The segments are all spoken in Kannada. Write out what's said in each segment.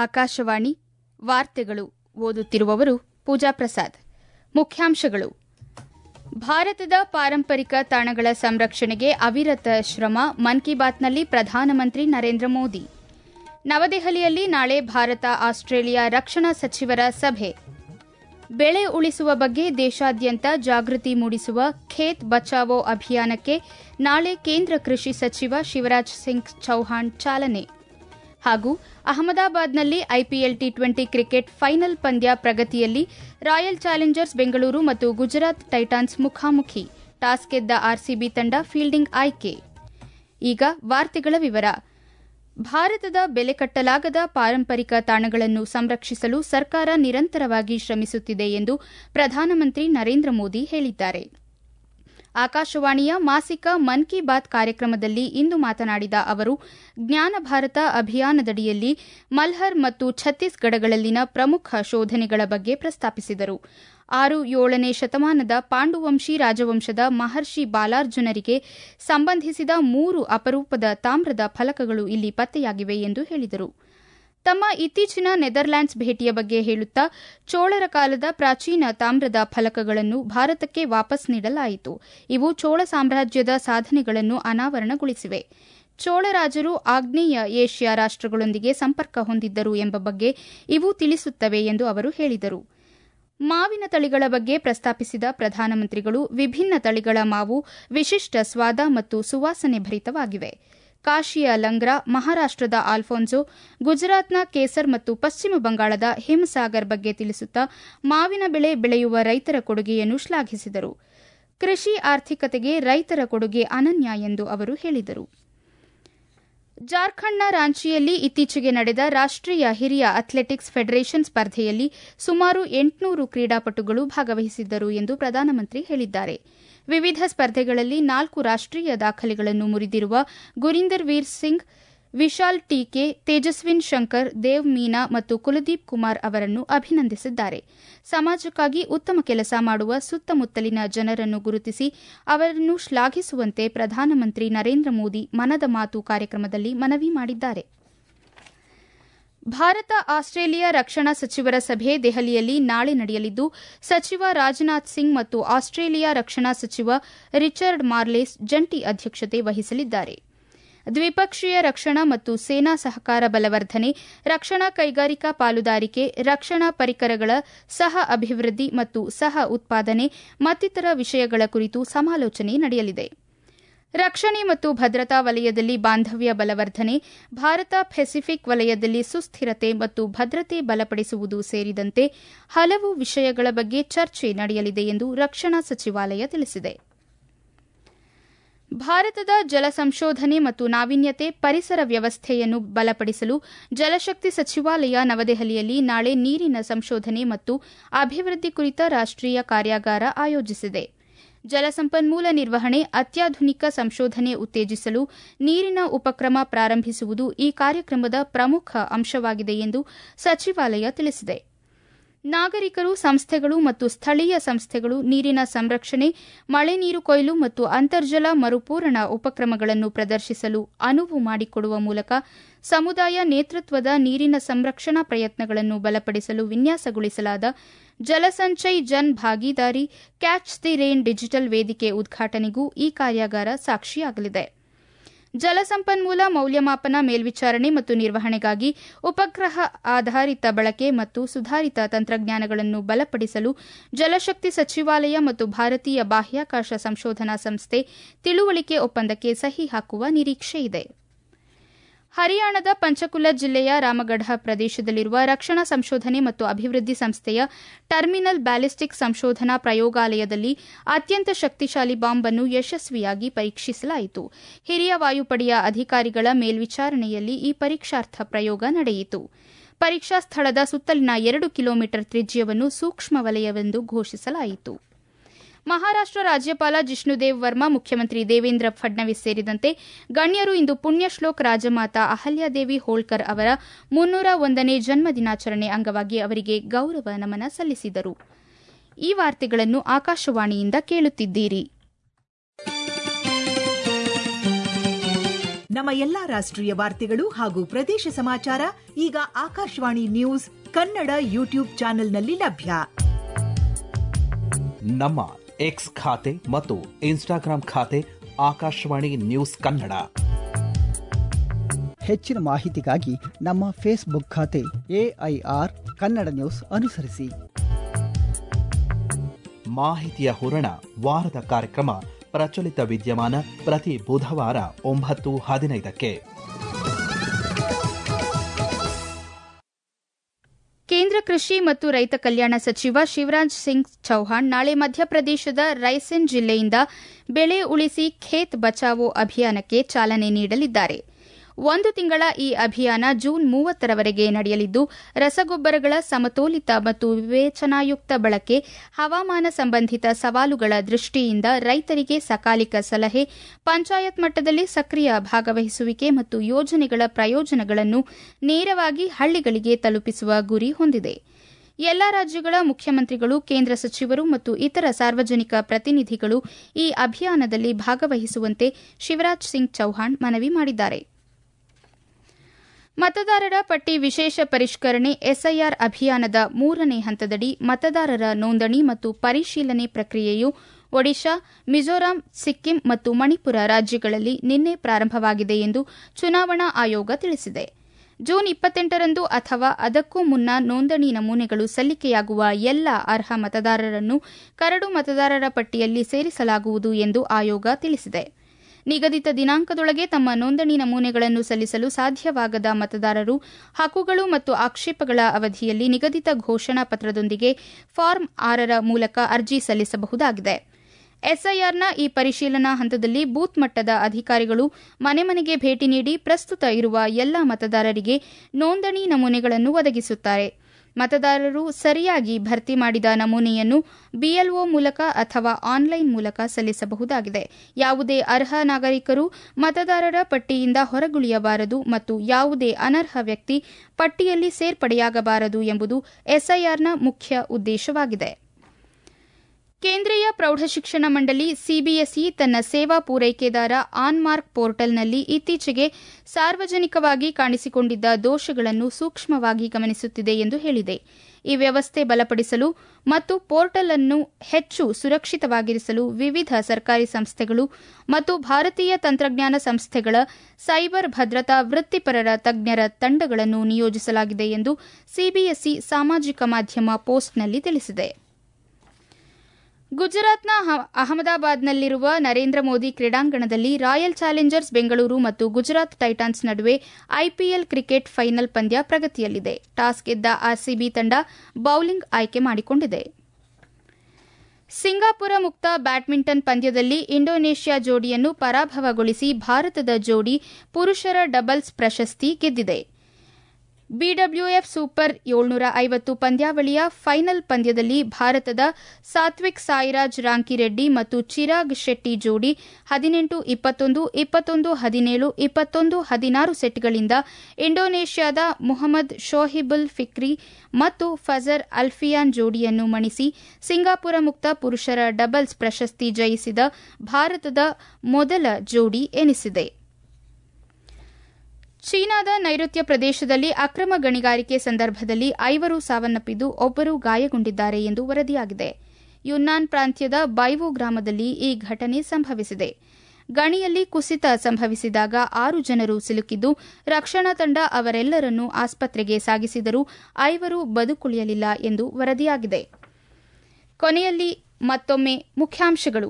ಆಕಾಶವಾಣಿ ವಾರ್ತೆಗಳು ಓದುತ್ತಿರುವವರು ಪೂಜಾ ಪ್ರಸಾದ್. ಮುಖ್ಯಾಂಶಗಳು: ಭಾರತದ ಪಾರಂಪರಿಕ ತಾಣಗಳ ಸಂರಕ್ಷಣೆಗೆ ಅವಿರತ ಶ್ರಮ, ಮನ್ ಕಿ ಬಾತ್ನಲ್ಲಿ ಪ್ರಧಾನಮಂತ್ರಿ ನರೇಂದ್ರ ಮೋದಿ. ನವದೆಹಲಿಯಲ್ಲಿ ನಾಳೆ ಭಾರತ ಆಸ್ಟ್ರೇಲಿಯಾ ರಕ್ಷಣಾ ಸಚಿವರ ಸಭೆ. ಬೆಳೆ ಉಳಿಸುವ ಬಗ್ಗೆ ದೇಶಾದ್ಯಂತ ಜಾಗೃತಿ ಮೂಡಿಸುವ ಖೇತ್ ಬಚಾವೋ ಅಭಿಯಾನಕ್ಕೆ ನಾಳೆ ಕೇಂದ್ರ ಕೃಷಿ ಸಚಿವ ಶಿವರಾಜ್ ಸಿಂಗ್ ಚೌಹಾಣ್ ಚಾಲನೆ. ಹಾಗೂ ಅಹಮದಾಬಾದ್ನಲ್ಲಿ ಐಪಿಎಲ್ ಟಿ20 ಕ್ರಿಕೆಟ್ ಫೈನಲ್ ಪಂದ್ಯ ಪ್ರಗತಿಯಲ್ಲಿ ರಾಯಲ್ ಚಾಲೆಂಜರ್ಸ್ ಬೆಂಗಳೂರು ಮತ್ತು ಗುಜರಾತ್ ಟೈಟಾನ್ಸ್ ಮುಖಾಮುಖಿ. ಟಾಸ್ ಗೆದ್ದ ಆರ್ಸಿಬಿ ತಂಡ ಫೀಲ್ಡಿಂಗ್ ಆಯ್ಕೆ. ಈಗ ವಾರ್ತೆಗಳ ವಿವರ. ಭಾರತದ ಬೆಲೆ ಕಟ್ಟಲಾಗದ ಪಾರಂಪರಿಕ ತಾಣಗಳನ್ನು ಸಂರಕ್ಷಿಸಲು ಸರ್ಕಾರ ನಿರಂತರವಾಗಿ ಶ್ರಮಿಸುತ್ತಿದೆ ಎಂದು ಪ್ರಧಾನಮಂತ್ರಿ ನರೇಂದ್ರ ಮೋದಿ ಹೇಳಿದ್ದಾರೆ. ಆಕಾಶವಾಣಿಯ ಮಾಸಿಕ ಮನ್ ಕಿ ಬಾತ್ ಕಾರ್ಯಕ್ರಮದಲ್ಲಿ ಇಂದು ಮಾತನಾಡಿದ ಅವರು, ಜ್ಞಾನ ಭಾರತ ಅಭಿಯಾನದಡಿಯಲ್ಲಿ ಮಲ್ಹರ್ ಮತ್ತು ಛತ್ತೀಸ್ಗಢಗಳಲ್ಲಿನ ಪ್ರಮುಖ ಶೋಧನೆಗಳ ಬಗ್ಗೆ ಪ್ರಸ್ತಾಪಿಸಿದರು. 6-7ನೇ ಶತಮಾನದ ಪಾಂಡುವಂಶಿ ರಾಜವಂಶದ ಮಹರ್ಷಿ ಬಾಲಾರ್ಜುನರಿಗೆ ಸಂಬಂಧಿಸಿದ 3 ಅಪರೂಪದ ತಾಮ್ರದ ಫಲಕಗಳು ಇಲ್ಲಿ ಪತ್ತೆಯಾಗಿವೆ ಎಂದು ಹೇಳಿದರು. ತಮ್ಮ ಇತ್ತೀಚಿನ ನೆದರ್ಲ್ಯಾಂಡ್ಸ್ ಭೇಟಿಯ ಬಗ್ಗೆ ಹೇಳುತ್ತಾ, ಚೋಳರ ಕಾಲದ ಪ್ರಾಚೀನ ತಾಮ್ರದ ಫಲಕಗಳನ್ನು ಭಾರತಕ್ಕೆ ವಾಪಸ್ ನೀಡಲಾಯಿತು. ಇವು ಚೋಳ ಸಾಮ್ರಾಜ್ಯದ ಸಾಧನೆಗಳನ್ನು ಅನಾವರಣಗೊಳಿಸಿವೆ. ಚೋಳರಾಜರು ಆಗ್ನೇಯ ಏಷ್ಯಾ ರಾಷ್ಟ್ರಗಳೊಂದಿಗೆ ಸಂಪರ್ಕ ಹೊಂದಿದ್ದರು ಎಂಬ ಬಗ್ಗೆ ಇವು ತಿಳಿಸುತ್ತವೆ ಎಂದು ಅವರು ಹೇಳಿದರು. ಮಾವಿನ ತಳಿಗಳ ಬಗ್ಗೆ ಪ್ರಸ್ತಾಪಿಸಿದ ಪ್ರಧಾನಮಂತ್ರಿಗಳು, ವಿಭಿನ್ನ ತಳಿಗಳ ಮಾವು ವಿಶಿಷ್ಟ ಸ್ವಾದ ಮತ್ತು ಸುವಾಸನೆ ಭರಿತವಾಗಿವೆ. ಕಾಶಿಯ ಲಂಗ್ರಾ, ಮಹಾರಾಷ್ಟದ ಆಲ್ಫೋನ್ಸೋ, ಗುಜರಾತ್ನ ಕೇಸರ್ ಮತ್ತು ಪಶ್ಚಿಮ ಬಂಗಾಳದ ಹಿಮಸಾಗರ್ ಬಗ್ಗೆ ತಿಳಿಸುತ್ತಾ ಮಾವಿನ ಬೆಳೆ ಬೆಳೆಯುವ ರೈತರ ಕೊಡುಗೆಯನ್ನು ಶ್ಲಾಘಿಸಿದರು. ಕೃಷಿ ಆರ್ಥಿಕತೆಗೆ ರೈತರ ಕೊಡುಗೆ ಅನನ್ಯ ಎಂದು ಅವರು ಹೇಳಿದರು. ಜಾರ್ಖಂಡ್ನ ರಾಂಚಿಯಲ್ಲಿ ಇತ್ತೀಚೆಗೆ ನಡೆದ ರಾಷ್ಟೀಯ ಹಿರಿಯ ಅಥ್ಲೆಟಿಕ್ಸ್ ಫೆಡರೇಷನ್ ಸ್ಪರ್ಧೆಯಲ್ಲಿ ಸುಮಾರು 800 ಕ್ರೀಡಾಪಟುಗಳು ಭಾಗವಹಿಸಿದ್ದರು ಎಂದು ಪ್ರಧಾನಮಂತ್ರಿ ಹೇಳಿದ್ದಾರೆ. ವಿವಿಧ ಸ್ಪರ್ಧೆಗಳಲ್ಲಿ 4 ರಾಷ್ಟೀಯ ದಾಖಲೆಗಳನ್ನು ಮುರಿದಿರುವ ಗುರಿಂದರ್ ವೀರ್ ಸಿಂಗ್, ವಿಶಾಲ್ ಟೀಕೆ, ತೇಜಸ್ವಿನ್ ಶಂಕರ್, ದೇವ್ ಮೀನಾ ಮತ್ತು ಕುಲದೀಪ್ ಕುಮಾರ್ ಅವರನ್ನು ಅಭಿನಂದಿಸಿದ್ದಾರೆ. ಸಮಾಜಕ್ಕಾಗಿ ಉತ್ತಮ ಕೆಲಸ ಮಾಡುವ ಸುತ್ತಮುತ್ತಲಿನ ಜನರನ್ನು ಗುರುತಿಸಿ ಅವರನ್ನು ಶ್ಲಾಘಿಸುವಂತೆ ಪ್ರಧಾನಮಂತ್ರಿ ನರೇಂದ್ರ ಮೋದಿ ಮನದ ಮಾತು ಕಾರ್ಯಕ್ರಮದಲ್ಲಿ ಮನವಿ ಮಾಡಿದ್ದಾರೆ. ಭಾರತ ಆಸ್ಟ್ರೇಲಿಯಾ ರಕ್ಷಣಾ ಸಚಿವರ ಸಭೆ ದೆಹಲಿಯಲ್ಲಿ ನಾಳೆ ನಡೆಯಲಿದ್ದು, ಸಚಿವ ರಾಜನಾಥ್ ಸಿಂಗ್ ಮತ್ತು ಆಸ್ಟ್ರೇಲಿಯಾ ರಕ್ಷಣಾ ಸಚಿವ ರಿಚರ್ಡ್ ಮಾರ್ಲೇಸ್ ಜಂಟಿ ಅಧ್ಯಕ್ಷತೆ ವಹಿಸಲಿದ್ದಾರೆ. ದ್ವಿಪಕ್ಷೀಯ ರಕ್ಷಣಾ ಮತ್ತು ಸೇನಾ ಸಹಕಾರ ಬಲವರ್ಧನೆ, ರಕ್ಷಣಾ ಕೈಗಾರಿಕಾ ಪಾಲುದಾರಿಕೆ, ರಕ್ಷಣಾ ಪರಿಕರಗಳ ಸಹ ಅಭಿವೃದ್ಧಿ ಮತ್ತು ಸಹ ಉತ್ಪಾದನೆ ಮತ್ತಿತರ ವಿಷಯಗಳ ಕುರಿತು ಸಮಾಲೋಚನೆ ನಡೆಯಲಿದೆ. ರಕ್ಷಣೆ ಮತ್ತು ಭದ್ರತಾ ವಲಯದಲ್ಲಿ ಬಾಂಧವ್ಯ ಬಲವರ್ಧನೆ, ಭಾರತ ಪೆಸಿಫಿಕ್ ವಲಯದಲ್ಲಿ ಸುಸ್ಥಿರತೆ ಮತ್ತು ಭದ್ರತೆ ಬಲಪಡಿಸುವುದು ಸೇರಿದಂತೆ ಹಲವು ವಿಷಯಗಳ ಬಗ್ಗೆ ಚರ್ಚೆ ನಡೆಯಲಿದೆ ಎಂದು ರಕ್ಷಣಾ ಸಚಿವಾಲಯ ತಿಳಿಸಿದೆ. ಭಾರತದ ಜಲ ಸಂಶೋಧನೆ ಮತ್ತು ನಾವೀನ್ಯತೆ, ಪರಿಸರ ವ್ಯವಸ್ಥೆಯನ್ನು ಬಲಪಡಿಸಲು ಜಲಶಕ್ತಿ ಸಚಿವಾಲಯ ನವದೆಹಲಿಯಲ್ಲಿ ನಾಳೆ ನೀರಿನ ಸಂಶೋಧನೆ ಮತ್ತು ಅಭಿವೃದ್ಧಿ ಕುರಿತ ರಾಷ್ಟೀಯ ಕಾರ್ಯಾಗಾರ ಆಯೋಜಿಸಿದೆ. ಜಲಸಂಪನ್ಮೂಲ ನಿರ್ವಹಣೆ, ಅತ್ಯಾಧುನಿಕ ಸಂಶೋಧನೆ ಉತ್ತೇಜಿಸಲು ನೀರಿನ ಉಪಕ್ರಮ ಪ್ರಾರಂಭಿಸುವುದು ಈ ಕಾರ್ಯಕ್ರಮದ ಪ್ರಮುಖ ಅಂಶವಾಗಿದೆ ಎಂದು ಸಚಿವಾಲಯ ತಿಳಿಸಿದೆ. ನಾಗರಿಕರು, ಸಂಸ್ಥೆಗಳು ಮತ್ತು ಸ್ಥಳೀಯ ಸಂಸ್ಥೆಗಳು ನೀರಿನ ಸಂರಕ್ಷಣೆ, ಮಳೆ ನೀರು ಕೊಯ್ಲು ಮತ್ತು ಅಂತರ್ಜಲ ಮರುಪೂರಣ ಉಪಕ್ರಮಗಳನ್ನು ಪ್ರದರ್ಶಿಸಲು ಅನುವು ಮಾಡಿಕೊಡುವ ಮೂಲಕ ಸಮುದಾಯ ನೇತೃತ್ವದ ನೀರಿನ ಸಂರಕ್ಷಣಾ ಪ್ರಯತ್ನಗಳನ್ನು ಬಲಪಡಿಸಲು ವಿನ್ಯಾಸಗೊಳಿಸಲಾದ Jalsanchay Jan Bhagidari catch the rain digital ವೇದಿಕೆ ಉದ್ಘಾಟನೆಗೂ ಈ ಕಾರ್ಯಾಗಾರ ಸಾಕ್ಷಿಯಾಗಲಿದೆ. ಜಲಸಂಪನ್ಮೂಲ ಮೌಲ್ಯಮಾಪನ, ಮೇಲ್ವಿಚಾರಣೆ ಮತ್ತು ನಿರ್ವಹಣೆಗಾಗಿ ಉಪಗ್ರಹ ಆಧಾರಿತ ಬಳಕೆ ಮತ್ತು ಸುಧಾರಿತ ತಂತ್ರಜ್ಞಾನಗಳನ್ನು ಬಲಪಡಿಸಲು ಜಲಶಕ್ತಿ ಸಚಿವಾಲಯ ಮತ್ತು ಭಾರತೀಯ ಬಾಹ್ಯಾಕಾಶ ಸಂಶೋಧನಾ ಸಂಸ್ಥೆ ತಿಳುವಳಿಕೆ ಒಪ್ಪಂದಕ್ಕೆ ಸಹಿ ಹಾಕುವ ನಿರೀಕ್ಷೆಯಿದೆ. ಹರಿಯಾಣದ ಪಂಚಕುಲ ಜಿಲ್ಲೆಯ ರಾಮಗಢ ಪ್ರದೇಶದಲ್ಲಿರುವ ರಕ್ಷಣಾ ಸಂಶೋಧನೆ ಮತ್ತು ಅಭಿವೃದ್ಧಿ ಸಂಸ್ಥೆಯ ಟರ್ಮಿನಲ್ ಬ್ಯಾಲಿಸ್ಟಿಕ್ ಸಂಶೋಧನಾ ಪ್ರಯೋಗಾಲಯದಲ್ಲಿ ಅತ್ಯಂತ ಶಕ್ತಿಶಾಲಿ ಬಾಂಬ್ ಅನ್ನು ಯಶಸ್ವಿಯಾಗಿ ಪರೀಕ್ಷಿಸಲಾಯಿತು. ಹಿರಿಯ ವಾಯುಪಡೆಯ ಅಧಿಕಾರಿಗಳ ಮೇಲ್ವಿಚಾರಣೆಯಲ್ಲಿ ಈ ಪರೀಕ್ಷಾರ್ಥ ಪ್ರಯೋಗ ನಡೆಯಿತು. ಪರೀಕ್ಷಾ ಸ್ಥಳದ ಸುತ್ತಲಿನ 2 ಕಿಲೋಮೀಟರ್ ತ್ರಿಜ್ಯವನ್ನು ಸೂಕ್ಷ್ಮ ವಲಯವೆಂದು ಘೋಷಿಸಲಾಯಿತು. ಮಹಾರಾಷ್ಟ ರಾಜ್ಯಪಾಲ ಜಿಷ್ಣುದೇವ್ ವರ್ಮಾ, ಮುಖ್ಯಮಂತ್ರಿ ದೇವೇಂದ್ರ ಫಡ್ನವೀಸ್ ಸೇರಿದಂತೆ ಗಣ್ಯರು ಇಂದು ಪುಣ್ಯಶ್ಲೋಕ್ ರಾಜಮಾತಾ ಅಹಲ್ಯಾದೇವಿ ಹೋಳ್ಕರ್ ಅವರ 301ನೇ ಜನ್ಮದಿನಾಚರಣೆ ಅಂಗವಾಗಿ ಅವರಿಗೆ ಗೌರವ ನಮನ ಸಲ್ಲಿಸಿದರು. ಈ ವಾರ್ತೆಗಳನ್ನು ಆಕಾಶವಾಣಿಯಿಂದ ಕೇಳುತ್ತಿದ್ದೀರಿ. ನಮ್ಮ ಎಲ್ಲಾ ರಾಷ್ಟ್ರೀಯ ವಾರ್ತೆಗಳು ಹಾಗೂ ಪ್ರದೇಶ ಸಮಾಚಾರ ಈಗ ಆಕಾಶವಾಣಿ ನ್ಯೂಸ್ ಕನ್ನಡ ಯೂಟ್ಯೂಬ್ ಚಾನೆಲ್ನಲ್ಲಿ ಲಭ್ಯ. ನಮ್ಮ ಎಕ್ಸ್ ಖಾತೆ ಮತ್ತು ಇನ್ಸ್ಟಾಗ್ರಾಂ ಖಾತೆ ಆಕಾಶವಾಣಿ ನ್ಯೂಸ್ ಕನ್ನಡ. ಹೆಚ್ಚಿನ ಮಾಹಿತಿಗಾಗಿ ನಮ್ಮ ಫೇಸ್ಬುಕ್ ಖಾತೆ AIR ಕನ್ನಡ ನ್ಯೂಸ್ ಅನುಸರಿಸಿ. ಮಾಹಿತಿಯ ಹೂರಣ ವಾರದ ಕಾರ್ಯಕ್ರಮ ಪ್ರಚಲಿತ ವಿದ್ಯಮಾನ ಪ್ರತಿ ಬುಧವಾರ 9:15. ಕೇಂದ್ರ ಕೃಷಿ ಮತ್ತು ರೈತ ಕಲ್ಯಾಣ ಸಚಿವ ಶಿವರಾಜ್ ಸಿಂಗ್ ಚೌಹಾಣ್ ನಾಳೆ ಮಧ್ಯಪ್ರದೇಶದ ರೈಸೆನ್ ಜಿಲ್ಲೆಯಿಂದ ಬೆಳೆ ಉಳಿಸಿ ಖೇತ್ ಬಚಾವೋ ಅಭಿಯಾನಕ್ಕೆ ಚಾಲನೆ ನೀಡಲಿದ್ದಾರೆ. 1 ತಿಂಗಳ ಈ ಅಭಿಯಾನ ಜೂನ್ 30ರವರೆಗೆ ನಡೆಯಲಿದ್ದು, ರಸಗೊಬ್ಬರಗಳ ಸಮತೋಲಿತ ಮತ್ತು ವಿವೇಚನಾಯುಕ್ತ ಬಳಕೆ, ಹವಾಮಾನ ಸಂಬಂಧಿತ ಸವಾಲುಗಳ ದೃಷ್ಟಿಯಿಂದ ರೈತರಿಗೆ ಸಕಾಲಿಕ ಸಲಹೆ, ಪಂಚಾಯತ್ ಮಟ್ಟದಲ್ಲಿ ಸಕ್ರಿಯ ಭಾಗವಹಿಸುವಿಕೆ ಮತ್ತು ಯೋಜನೆಗಳ ಪ್ರಯೋಜನಗಳನ್ನು ನೇರವಾಗಿ ಹಳ್ಳಿಗಳಿಗೆ ತಲುಪಿಸುವ ಗುರಿ ಹೊಂದಿದೆ. ಎಲ್ಲಾ ರಾಜ್ಯಗಳ ಮುಖ್ಯಮಂತ್ರಿಗಳು, ಕೇಂದ್ರ ಸಚಿವರು ಮತ್ತು ಇತರ ಸಾರ್ವಜನಿಕ ಪ್ರತಿನಿಧಿಗಳು ಈ ಅಭಿಯಾನದಲ್ಲಿ ಭಾಗವಹಿಸುವಂತೆ ಶಿವರಾಜ್ ಸಿಂಗ್ ಚೌಹಾಣ್ ಮನವಿ ಮಾಡಿದ್ದಾರೆ. ಮತದಾರರ ಪಟ್ಟಿ ವಿಶೇಷ ಪರಿಷ್ಕರಣೆ ಎಸ್ಐಆರ್ ಅಭಿಯಾನದ 3ನೇ ಹಂತದಡಿ ಮತದಾರರ ನೋಂದಣಿ ಮತ್ತು ಪರಿಶೀಲನೆ ಪ್ರಕ್ರಿಯೆಯು ಒಡಿಶಾ, ಮಿಜೋರಾಂ, ಸಿಕ್ಕಿಂ ಮತ್ತು ಮಣಿಪುರ ರಾಜ್ಯಗಳಲ್ಲಿ ನಿನ್ನೆ ಪ್ರಾರಂಭವಾಗಿದೆ ಎಂದು ಚುನಾವಣಾ ಆಯೋಗ ತಿಳಿಸಿದೆ. ಜೂನ್ 28ರಂದು ಅಥವಾ ಅದಕ್ಕೂ ಮುನ್ನ ನೋಂದಣಿ ನಮೂನೆಗಳು ಸಲ್ಲಿಕೆಯಾಗುವ ಎಲ್ಲ ಅರ್ಹ ಮತದಾರರನ್ನು ಕರಡು ಮತದಾರರ ಪಟ್ಟಿಯಲ್ಲಿ ಸೇರಿಸಲಾಗುವುದು ಎಂದು ಆಯೋಗ ತಿಳಿಸಿದೆ. ನಿಗದಿತ ದಿನಾಂಕದೊಳಗೆ ತಮ್ಮ ನೋಂದಣಿ ನಮೂನೆಗಳನ್ನು ಸಲ್ಲಿಸಲು ಸಾಧ್ಯವಾಗದ ಮತದಾರರು ಹಕ್ಕುಗಳು ಮತ್ತು ಆಕ್ಷೇಪಗಳ ಅವಧಿಯಲ್ಲಿ ನಿಗದಿತ ಘೋಷಣಾ ಪತ್ರದೊಂದಿಗೆ ಫಾರ್ಮ್ 6ರ ಮೂಲಕ ಅರ್ಜಿ ಸಲ್ಲಿಸಬಹುದಾಗಿದೆ. ಎಸ್ಐಆರ್ನ ಈ ಪರಿಶೀಲನಾ ಹಂತದಲ್ಲಿ ಬೂತ್ ಮಟ್ಟದ ಅಧಿಕಾರಿಗಳು ಮನೆ ಮನೆಗೆ ಭೇಟಿ ನೀಡಿ ಪ್ರಸ್ತುತ ಇರುವ ಎಲ್ಲ ಮತದಾರರಿಗೆ ನೋಂದಣಿ ನಮೂನೆಗಳನ್ನು ಒದಗಿಸುತ್ತಾರೆ. ಮತದಾರರು ಸರಿಯಾಗಿ ಭರ್ತಿ ಮಾಡಿದ ನಮೂನೆಯನ್ನು ಬಿಎಲ್ಒ ಮೂಲಕ ಅಥವಾ ಆನ್ಲೈನ್ ಮೂಲಕ ಸಲ್ಲಿಸಬಹುದಾಗಿದೆ. ಯಾವುದೇ ಅರ್ಹ ನಾಗರಿಕರು ಮತದಾರರ ಪಟ್ಟಿಯಿಂದ ಹೊರಗುಳಿಯಬಾರದು ಮತ್ತು ಯಾವುದೇ ಅನರ್ಹ ವ್ಯಕ್ತಿ ಪಟ್ಟಿಯಲ್ಲಿ ಸೇರ್ಪಡೆಯಾಗಬಾರದು ಎಂಬುದು ಎಸ್ಐಆರ್ನ ಮುಖ್ಯ ಉದ್ದೇಶವಾಗಿದೆ. ಕೇಂದ್ರೀಯ ಪ್ರೌಢಶಿಕ್ಷಣ ಮಂಡಳಿ ಸಿಬಿಎಸ್ಇ ತನ್ನ ಸೇವಾ ಪೂರೈಕೆದಾರ ಆನ್ಮಾರ್ಕ್ ಪೋರ್ಟಲ್ನಲ್ಲಿ ಇತ್ತೀಚೆಗೆ ಸಾರ್ವಜನಿಕವಾಗಿ ಕಾಣಿಸಿಕೊಂಡಿದ್ದ ದೋಷಗಳನ್ನು ಸೂಕ್ಷ್ಮವಾಗಿ ಗಮನಿಸುತ್ತಿದೆ ಎಂದು ಹೇಳಿದೆ. ಈ ವ್ಯವಸ್ಥೆ ಬಲಪಡಿಸಲು ಮತ್ತು ಪೋರ್ಟಲ್ ಅನ್ನು ಹೆಚ್ಚು ಸುರಕ್ಷಿತವಾಗಿರಿಸಲು ವಿವಿಧ ಸರ್ಕಾರಿ ಸಂಸ್ಥೆಗಳು ಮತ್ತು ಭಾರತೀಯ ತಂತ್ರಜ್ಞಾನ ಸಂಸ್ಥೆಗಳ ಸೈಬರ್ ಭದ್ರತಾ ವೃತ್ತಿಪರರ ತಜ್ಞರ ತಂಡಗಳನ್ನು ನಿಯೋಜಿಸಲಾಗಿದೆ ಎಂದು ಸಿಬಿಎಸ್ಇ ಸಾಮಾಜಿಕ ಮಾಧ್ಯಮ ಪೋಸ್ಟ್ನಲ್ಲಿ ತಿಳಿಸಿದೆ. ಗುಜರಾತ್ನ ಅಹಮದಾಬಾದ್ನಲ್ಲಿರುವ ನರೇಂದ್ರ ಮೋದಿ ಕ್ರೀಡಾಂಗಣದಲ್ಲಿ ರಾಯಲ್ ಚಾಲೆಂಜರ್ಸ್ ಬೆಂಗಳೂರು ಮತ್ತು ಗುಜರಾತ್ ಟೈಟಾನ್ಸ್ ನಡುವೆ ಐಪಿಎಲ್ ಕ್ರಿಕೆಟ್ ಫೈನಲ್ ಪಂದ್ಯ ಪ್ರಗತಿಯಲ್ಲಿದೆ. ಟಾಸ್ ಗೆದ್ದ ಆರ್ಸಿಬಿ ತಂಡ ಬೌಲಿಂಗ್ ಆಯ್ಕೆ ಮಾಡಿಕೊಂಡಿದೆ. ಸಿಂಗಾಪುರ ಮುಕ್ತ ಬ್ಯಾಡ್ಮಿಂಟನ್ ಪಂದ್ಯದಲ್ಲಿ ಇಂಡೋನೇಷ್ಯಾ ಜೋಡಿಯನ್ನು ಪರಾಭವಗೊಳಿಸಿ ಭಾರತದ ಜೋಡಿ ಪುರುಷರ ಡಬಲ್ಸ್ ಪ್ರಶಸ್ತಿ ಗೆದ್ದಿದೆ. ಬಿಡಬ್ಲ್ಯೂಎಫ್ ಸೂಪರ್ 750 ಪಂದ್ಯಾವಳಿಯ ಫೈನಲ್ ಪಂದ್ಯದಲ್ಲಿ ಭಾರತದ ಸಾತ್ವಿಕ್ ಸಾಯಿರಾಜ್ ರಾಂಕಿರೆಡ್ಡಿ ಮತ್ತು ಚಿರಾಗ್ ಶೆಟ್ಟಿ ಜೋಡಿ 18-21, 21-17, 21-16 ಸೆಟ್ಗಳಿಂದ ಇಂಡೋನೇಷ್ಯಾದ ಮುಹಮ್ಮದ್ ಶೋಹಿಬುಲ್ ಫಿಕ್ರಿ ಮತ್ತು ಫಜರ್ ಅಲ್ಫಿಯಾನ್ ಜೋಡಿಯನ್ನು ಮಣಿಸಿ ಸಿಂಗಾಪುರ ಮುಕ್ತ ಪುರುಷರ ಡಬಲ್ಸ್ ಪ್ರಶಸ್ತಿ ಜಯಿಸಿದ ಭಾರತದ ಮೊದಲ ಜೋಡಿ ಎನಿಸಿದೆ. ಚೀನಾದ ನೈಋತ್ಯ ಪ್ರದೇಶದಲ್ಲಿ ಅಕ್ರಮ ಗಣಿಗಾರಿಕೆ ಸಂದರ್ಭದಲ್ಲಿ 5 ಸಾವನ್ನಪ್ಪಿದ್ದು 1 ಗಾಯಗೊಂಡಿದ್ದಾರೆ ಎಂದು ವರದಿಯಾಗಿದೆ. ಯುನ್ನಾನ್ ಪ್ರಾಂತ್ಯದ ಬೈವು ಗ್ರಾಮದಲ್ಲಿ ಈ ಘಟನೆ ಸಂಭವಿಸಿದೆ. ಗಣಿಯಲ್ಲಿ ಕುಸಿತ ಸಂಭವಿಸಿದಾಗ 6 ಜನರು ಸಿಲುಕಿದ್ದು, ರಕ್ಷಣಾ ತಂಡ ಅವರೆಲ್ಲರನ್ನೂ ಆಸ್ಪತ್ರೆಗೆ ಸಾಗಿಸಿದರೂ 5 ಬದುಕುಳಿಯಲಿಲ್ಲ ಎಂದು ವರದಿಯಾಗಿದೆ. ಕೊನೆಯಲ್ಲಿ ಮತ್ತೊಮ್ಮೆ ಮುಖ್ಯಾಂಶಗಳು.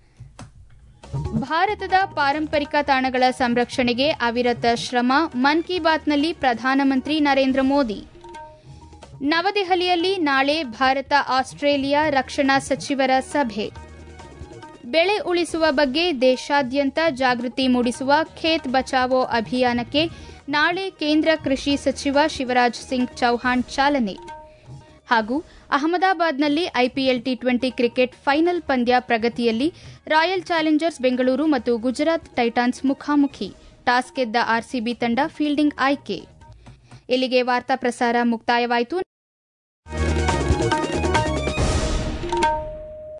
ಭಾರತದ ಪಾರಂಪರಿಕ ತಾಣಗಳ ಸಂರಕ್ಷಣೆಗೆ ಅವಿರತ ಶ್ರಮ, ಮನ್ ಕಿ ಬಾತ್ನಲ್ಲಿ ಪ್ರಧಾನಮಂತ್ರಿ ನರೇಂದ್ರ ಮೋದಿ. ನವದೆಹಲಿಯಲ್ಲಿ ನಾಳೆ ಭಾರತ ಆಸ್ಟ್ರೇಲಿಯಾ ರಕ್ಷಣಾ ಸಚಿವರ ಸಭೆ. ಬೆಳೆ ಉಳಿಸುವ ಬಗ್ಗೆ ದೇಶಾದ್ಯಂತ ಜಾಗೃತಿ ಮೂಡಿಸುವ ಖೇತ್ ಬಚಾವೋ ಅಭಿಯಾನಕ್ಕೆ ನಾಳೆ ಕೇಂದ್ರ ಕೃಷಿ ಸಚಿವ ಶಿವರಾಜ್ ಸಿಂಗ್ ಚೌಹಾಣ್ ಚಾಲನೆ. ಹಾಗೂ ಅಹಮದಾಬಾದ್ನಲ್ಲಿ ಐಪಿಎಲ್ ಟಿ20 ಕ್ರಿಕೆಟ್ ಫೈನಲ್ ಪಂದ್ಯ ಪ್ರಗತಿಯಲ್ಲಿ ರಾಯಲ್ ಚಾಲೆಂಜರ್ಸ್ ಬೆಂಗಳೂರು ಮತ್ತು ಗುಜರಾತ್ ಟೈಟಾನ್ಸ್ ಮುಖಾಮುಖಿ. ಟಾಸ್ ಗೆದ್ದ ಆರ್ಸಿಬಿ ತಂಡ ಫೀಲ್ಡಿಂಗ್ ಆಯ್ಕೆ. ಇಲ್ಲಿಗೆ ವಾರ್ತಾ ಪ್ರಸಾರ ಮುಕ್ತಾಯವಾಯಿತು.